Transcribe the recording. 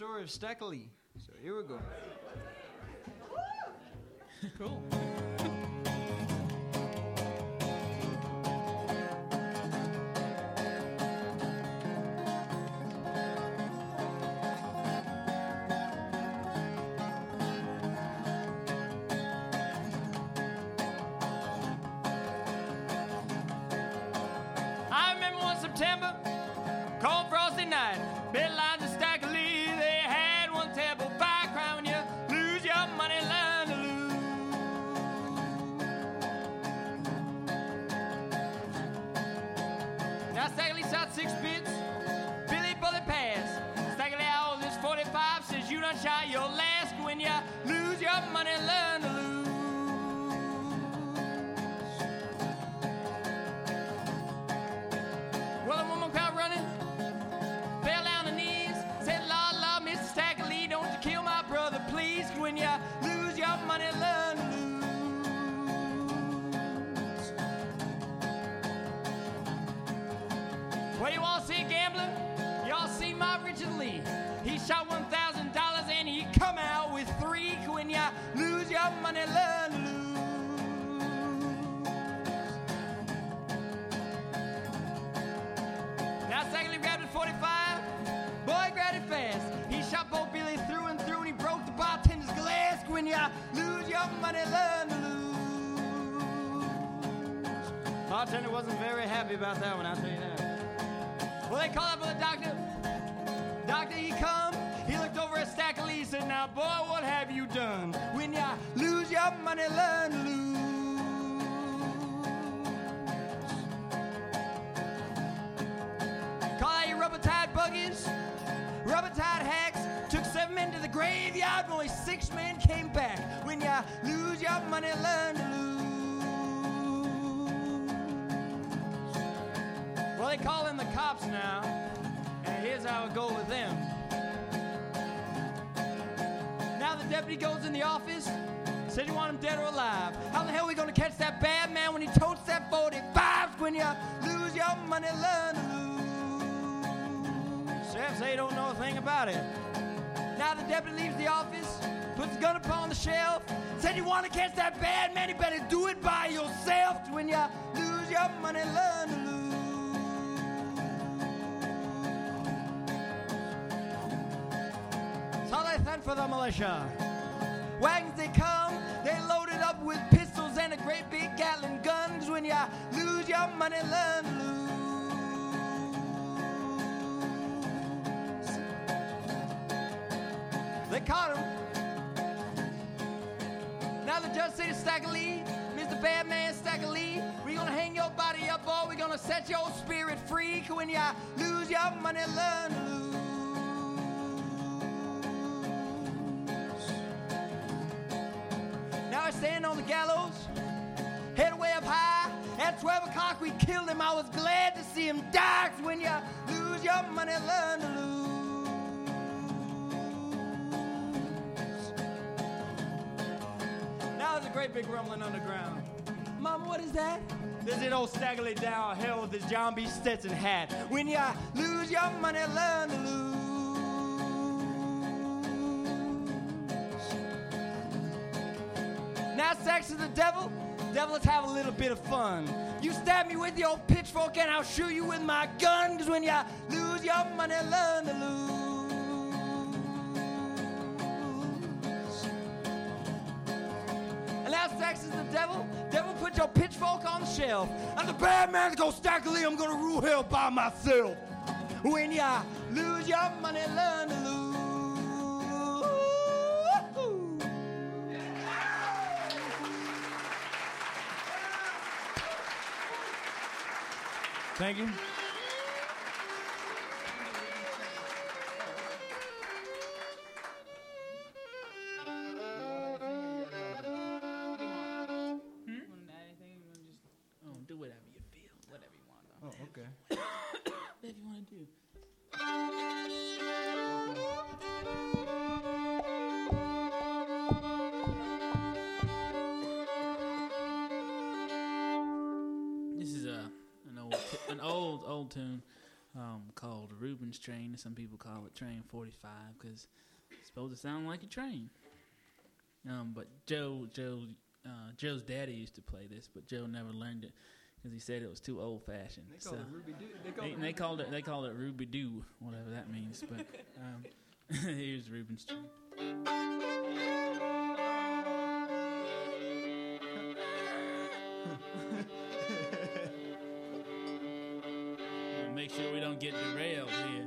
story of Stackley. So here we go. Cool. I remember one September, cold frosty night. Bed lines of Stackley, they had one terrible fire cry when you lose your money, learn to lose. Now Stackley shot 6 bits, Billy Bullet pass. Stackley out this 45 says you done shot your last. When you lose your money, learn to lose. Well, a woman crowd running, fell down her knees, said, Lord, Lord, Mr. Stackley, don't you kill my brother, please. When you lose your money, learn to lose. Well, you all see a gambler? You all see my Richard Lee. He shot $1,000 and he come out with 3. When you lose your money, learn to lose. Now Stackley grabbed his 45. Boy grabbed it fast. He shot both Billy through and through and he broke the bartender's glass. When you lose your money, learn to lose. Bartender wasn't very happy about that one, I'll tell you that. Well, they called up for the doctor. Doctor, he come. He looked over at Stackley. He said, now, boy, what have you done? When you lose your money, learn to lose. Call out your rubber-tied buggies, rubber-tied hacks. Took 7 men to the graveyard, and only 6 men came back. When you lose your money, learn to lose. Well, they call in the cops now, and here's how it goes with them. Now the deputy goes in the office, said you want him dead or alive. How the hell are we gonna catch that bad man when he totes that 45? When you lose your money, learn to lose. Sheriff say he don't know a thing about it. Now the deputy leaves the office, puts the gun upon the shelf, said you want to catch that bad man, you better do it by yourself. When you lose your money, learn to lose. So they sent for the militia. Wagons they come, they loaded up with pistols and a great big Gatling guns. When you lose your money, learn to lose. They caught him. Now the judge said to Stackley, Mr. Bad Man Stackley, we're gonna hang your body up, boy. We're gonna set your spirit free. When you lose your money, learn to lose. Now I stand on the gallows, head way up high. At 12 o'clock we killed him. I was glad to see him die. When you lose your money, learn to lose. Now there's a great big rumbling underground. Mama, what is that? There's an old Stackley down hell with his John B. Stetson hat. When you lose your money, learn to lose. Now sex is the devil. Devil, let's have a little bit of fun. You stab me with your pitchfork and I'll shoot you with my gun. 'Cause when you lose your money, learn to lose. And now sex is the devil. Devil, put your pitchfork on the shelf. I'm the bad man's gonna Stackley. I'm gonna rule hell by myself. When you lose your money, learn to lose. Thank you. Do whatever you feel, whatever you want. Oh, okay. Whatever you want to do. This is an Reuben's train. Some people call it Train 45 because it's supposed to sound like a train. But Joe's daddy used to play this, but Joe never learned it because he said it was too old fashioned. They call it Ruby Doo. They called it Ruby Doo, whatever that means. But here's Reuben's train. Make sure we don't get derailed here.